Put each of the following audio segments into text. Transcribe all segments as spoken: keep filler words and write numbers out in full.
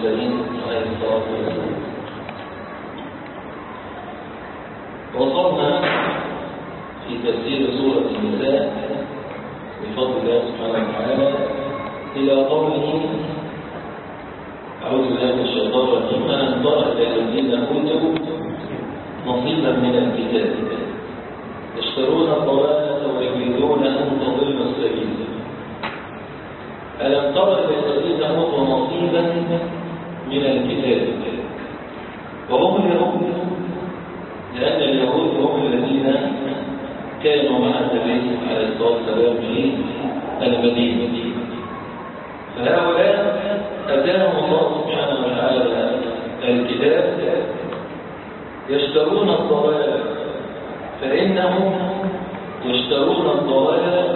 المرسلين عليه الصلاة والسلام. وصلنا في تفسير سورة النساء بفضل الله سبحانه وتعالى إلى قوله أعوذ بالله من الشيطان الرجيم ألم تر إلى الذين أوتوا نصيبا من الكتاب يشترون الضلالة ويريدون أن تضلوا السبيل. ألم تر إلى الذين أوتوا نصيبا من الكتاب وهم اليهود، لأن اليهود هم الذين كانوا مع النبي عليه الصلاة والسلام في المدينة، فهؤلاء أتاهم الله سبحانه وتعالى الكتاب يشترون الضلالة، فإنهم يشترون الضلالة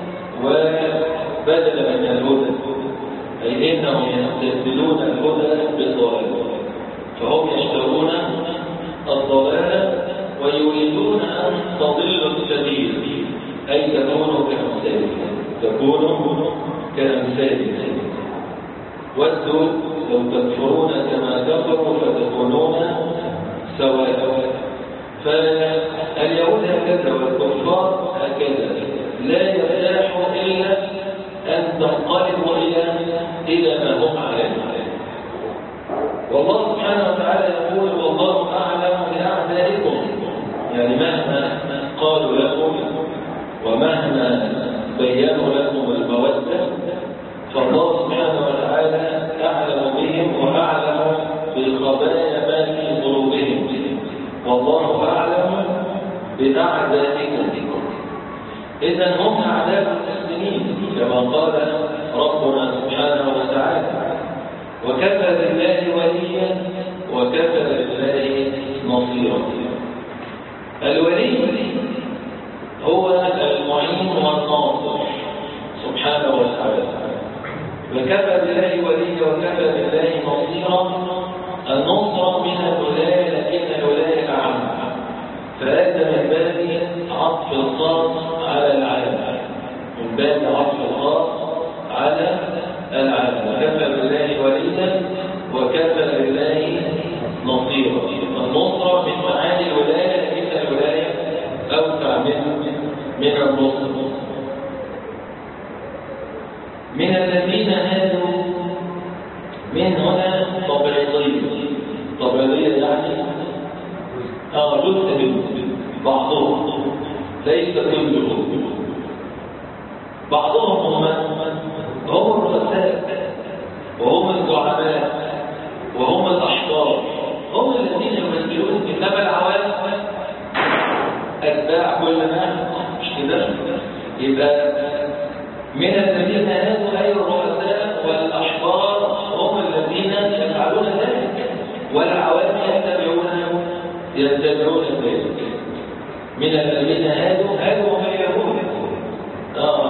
وبدلا من الهدى، أي إنهم يستبدلون الهدى بالضلالة، فهم يشترون الضلالة ويريدون أن تضلوا السبيل، أي تكونوا كأمثالهم تكونوا كأمثالهم ودوا لو تكفرون كما كفروا فتكونون سواء. فاليهود هكذا والكفار هكذا، لا يرتاح إلا أن تنقلبوا إلى إلى ما هم عليه. والله سبحانه وتعالى يقول والله أعلم بأعدائكم، يعني مهما قالوا لكم ومهما بينوا لكم المودة فالله سبحانه وتعالى أعلم بهم وأعلم بالخبايا ما في قلوبهم، والله أعلم بأعدائكم. إذن هم أعداء المسلمين كما قال ربنا سبحانه وتعالى، وكفى بالله وليا وكفى بالله نصيرا. الولي هو المعين والناصر سبحانه وتعالى، وكفى بالله وليا وكفى بالله نصيرا. النصرة من الولاية لكن الولاية أعم، فأتى من باب عطف الخاص على العام، من باب عطف الخاص على العام. كفى بالله وليا وكفى بالله نصيرا. النصرة من معاني الولاية لكن الولاية أوسع من من النصر. من الذين هادوا من هنا تبعيضية، تبعيضية يعني اه جزء منهم، بعضهم ليس كلهم. بعضهم هم هم الرؤساء وهم الزعماء وهم الأحبار، هم الذين يمثلون، إنما العوام أتباع كل ما مش كده. يبقى من الذين هادوا أي الرؤساء والأحبار هم الذين يفعلون ذلك، والعوام يتبعون يتبعون ذلك. من الذين هادوا هادوا هم اليهود. اه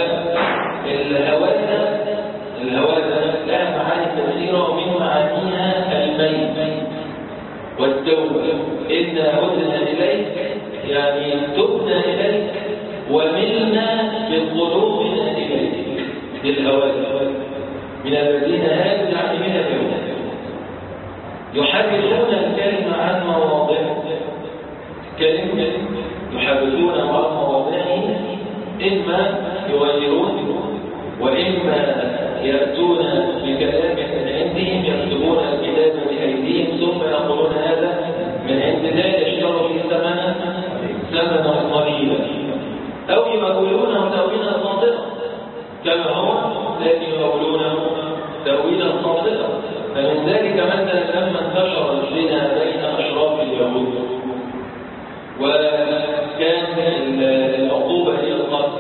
الهوادة الهوادة لها معاني كثيرة، ومن معانيها الميل والتوبة. إنا هدنا إليك يعني تبنا إليك وملنا بقلوبنا إليك. للهوادة من الذين هادوا يعني من اليهود يحرفون الكلمة عن مواضعه، كلمة يحرفون عن مواضعه، إما يغيرون وإما يأتون بكلام من عندهم، يكتبون الكتاب بأيديهم ثم يقولون هذا من عند الله يشتروا في ثمنا ثمنا قليلا، أو يقولونه تأويلا خاطئا كما هو، لكن يقولونه تأويلا خاطئا. فمن ذلك مثلا لما انتشر الزنا بين أشراف اليهود وكان العقوبة هي القتل،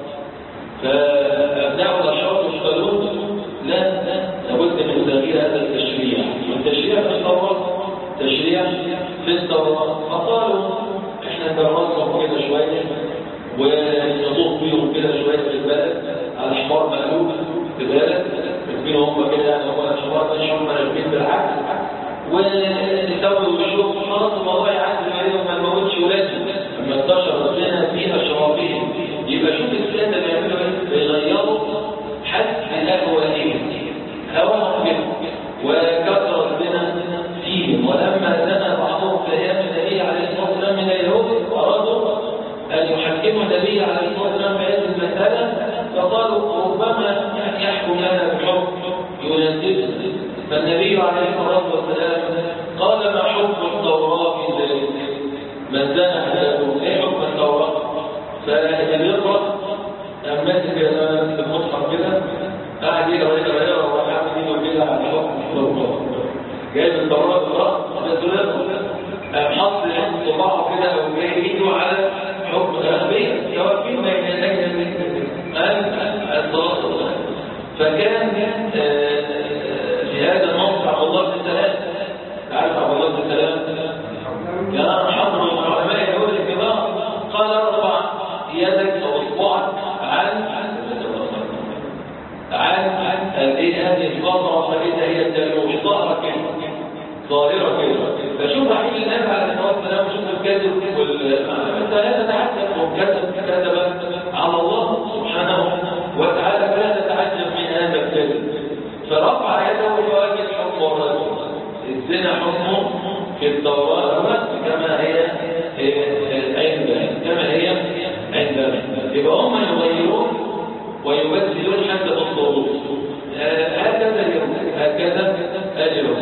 فأبناء الأشراف يقولون لا لابد من تغيير هذا التشريع، والتشريع في التوراة، تشريع في التوراة. فقالوا احنا نجرسهم كده شوية ونطوف بيهم كده شوية في البلد على حمار مقلوب في بالك، يكونوا هم كده يعني هم الحمار مش هم راكبين بالعكس، ونسوي وشوف خلاص الموضوع يعدي عليهم ما نموتش ولادهم. لما انتشر الزنا في أشرافهم يبقى شوف السادة بيعملوا ايه؟ بيغيروا حسب الأهوائهم، هواهم كده وكثر الزنا فيهم. ولما زنى بعضهم في ايام النبي عليه الصلاه والسلام من اليهود ارادوا ان يحكموا النبي عليه الصلاه والسلام في هذه المساله، فقالوا ربما يحكم لنا بحكم يناسبنا. فالنبي عليه الصلاه والسلام قال ما حكم التوراه في ذلك؟ من زنى احدكم ايه حكم التوراه؟ فاللي يقرا أم ماسك في المصحف كده قاعد يقرا يقرا يقرا وراح عامل ايده كده على حكم التوراه، جايب التوراه قرا نزلها قام حط صباعه كده او جايب ايده على حكم الاغبياء سواء فيما بين الاجنبي ام التواصل. فكان في هذا الموقع عبد الله بن سلام، عارف عبد الله بن سلام كان حضر من علماء اليهود الكبار، قال ارفع يدك او اصبعك عن عن هذه الفتره فإذا هي الدلوع ظاهره كده ظاهره كده. فشوف رحيل النبي عليه الصلاه والسلام وشوف الكذب وال لا تتعجب وكذب كذب على الله سبحانه وتعالى، فلا تتعجب من هذا الكذب. فرفع يده وواجه حكم الرجل. الزنا حكمه في التوراه كما هي عندنا كما هي عندنا. يبقى هم يغيرون ويبدلون حسب الظروف. هكذا اليوم هكذا اليوم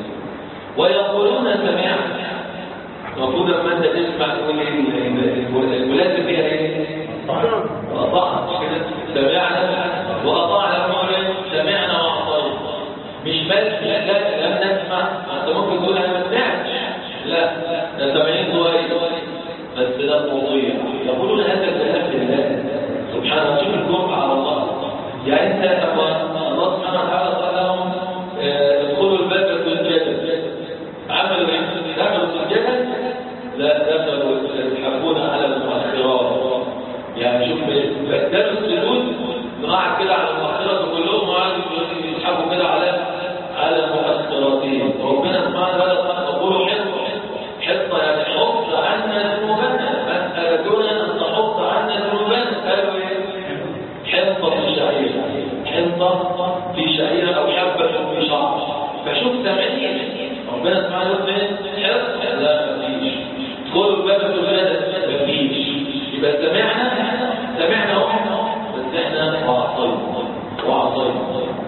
ويقولون سمعنا. المفروض لما انت تسمع تقول الملازم فيها ايه؟ اطعنا سمعنا واطعنا. سمعنا واطعنا مش بس لا لا لم نسمع. انت ممكن تقول انا ما سمعتش، لا ده سامعين كويس بس ده مطيع. يقولون هذا الكلام لله سبحانه. شوف الجرأة على الله. يعني انت لما الله سبحانه وتعالى قال لهم ادخلوا الباب سجدا، عملوا ايه؟ عملوا سجدا؟ لا دخلوا يضحكون على المؤخرات. يعني شوف بدلوا السجود قاعد كده على المؤخرات كلهم وقعدوا يضحكوا كده على على مؤخراتهم. ربنا سبحانه وتعالى يقول حفظ حفظ يعني حفظ عنا ذنوبنا، أردون أن تحط عنا ذنوبنا. قالوا ايه؟ حنطة في شعيرة، حنطة في شعيرة أو حبة في شعر. فشوف سمعين ربنا سبحانه وتعالى حفظ لا مفيش. ادخلوا الباب سجدا مفيش. يبقى سمعنا سمعنا واحنا بس احنا وعصينا وعصينا.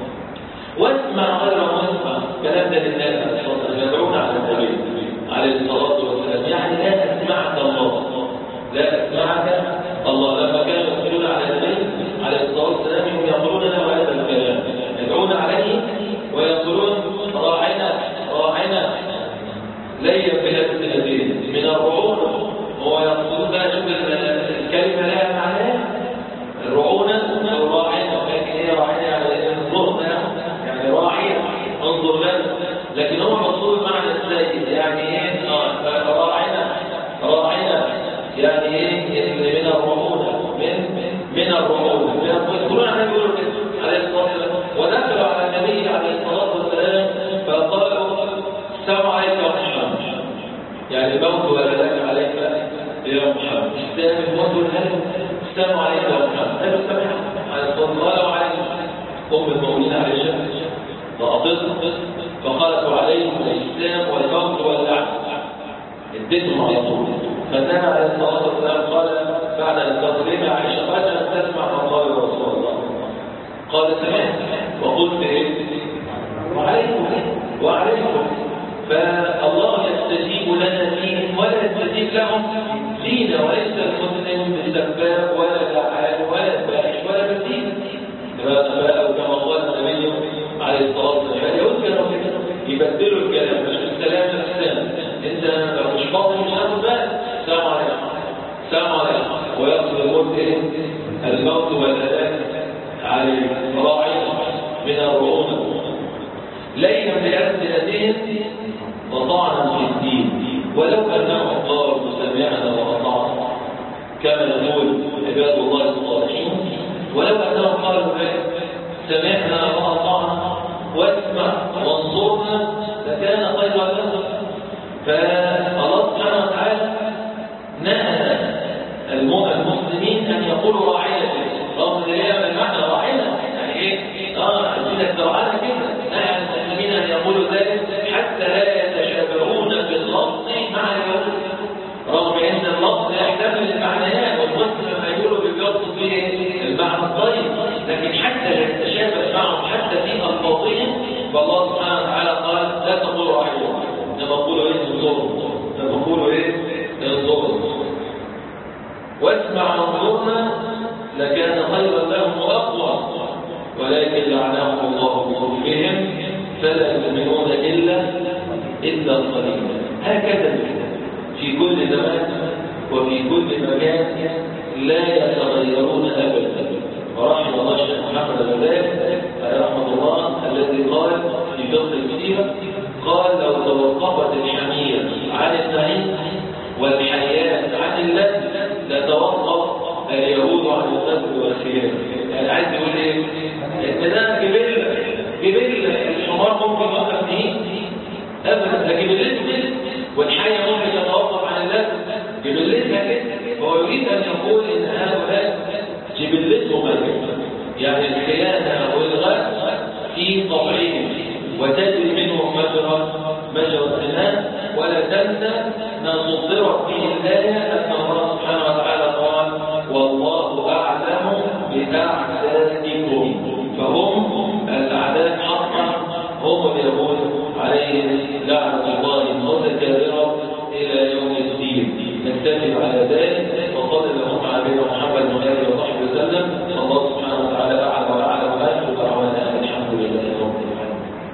واسمع غير مسمع. كلام ده للناس يدعون على النبي عليه الصلاة والسلام. يعني لا أسمعك الله، لا أسمعك الله. لما كانوا يقولون على النبي عليه الصلاة والسلام يقولون له هذا الكلام، يدعون عليه ويقولون راعنا راعنا ليا بألسنتهم من الرعونة. هو يقصد بقى شوف الكلمة لها معناها الرعونة والراعنا، لكن هي راعنا يعني انظرنا يعني راعية انظر لنا، لكن هو مقصود معنى السيد. يعني ايه راعنا راعنا يعني ايه من الرعونة من من الرعونة. يقولون عن النبي عليه الصلاة والسلام ودخلوا على النبي عليه الصلاة والسلام فقالوا السلام عليك يا محمد. يعني الموت ولا لك عليك يا محمد. السلام الموت ولا السلام عليك يا محمد. قالوا السلام عليه الصلاة والسلام وعليه أم المؤمنين عائشة فأطلت فقالت عليهم الإسلام والموت واللعنة. اديتهم على طول. فالنبي عليه الصلاة والسلام قال بعد أن تقريبا عائشة قال أن تسمع ما قال رسول الله. قال سمعت وقلت إيه؟ وعليكم وعليكم. فالله يستجيب لنا فيهم ولا يستجيب لهم فينا. وليس المسلم بالسباب ولا لعان ولا الفاحش ولا بذيء. أو كما قال النبي عليه الصلاة والسلام يذكروا يبدلوا الكلام مش السلام السلام. انت لو مش فاضي مش هتاخد بالك. السلام عليكم السلام عليكم ويقصد الموت ايه؟ الموت والهلاك عليه. راعي من الرعونة ليهم بألسنتهم وطعنا في الدين ولو انهم قالوا سمعنا وأطعنا كما يقول عباد الله الصالحين. ولو انهم قالوا سمعنا وأطعنا واسمع وانظرنا لكان خيرا لهم. فالله سبحانه وتعالى نهى المسلمين ان يقولوا راعينا رغم ان هي من معنى راعينا يعني ايه؟ اه عايزينك ترعانا كده. نهى المسلمين ان الخير، لكن حتى لا يتشابه معهم حتى في ألفاظهم، فالله سبحانه وتعالى قال لا تقولوا واحد واحد، إنما قولوا إيه انظروا، إنما قولوا إيه انظروا واسمع وانظرنا لكان خيرا لهم وأقوى، ولكن لعنهم الله بكفرهم فلا يؤمنون إلا إلا قليلا. هكذا في كل زمان وفي كل مكان لا يتغيرون أبدا. ورحمه الله الشيخ محمد الغزالي رحمه الله الذي قال في فقه السيرة، قال لو توقفت الحمية عن النعيم والحياة عن اللذ لتوقف اليهود عن القتل والخيانة. يعني عايز يقول ايه؟ ان ده جبلة جبلة الحمار ممكن يوقف فيه ابدا، ده جبلته كده، والحياة ممكن تتوقف عن اللذ جبلتها كده. فهو يريد ان يقول ان هؤلاء جبلتهم كده، يعني الخيانة والغش في طبعهم، وتجري منهم مجرى مجرى الزنا. ولا تنسى ما صدرت به الآية أن الله سبحانه وتعالى قال والله أعلم بأعدائكم، فهم الأعداء حقا هم اليهود عليهم لعنة الله متكررة إلى يوم الدين. نكتفي على ذلك وصلى اللهم على نبينا محمد وآله وصحبه وسلم.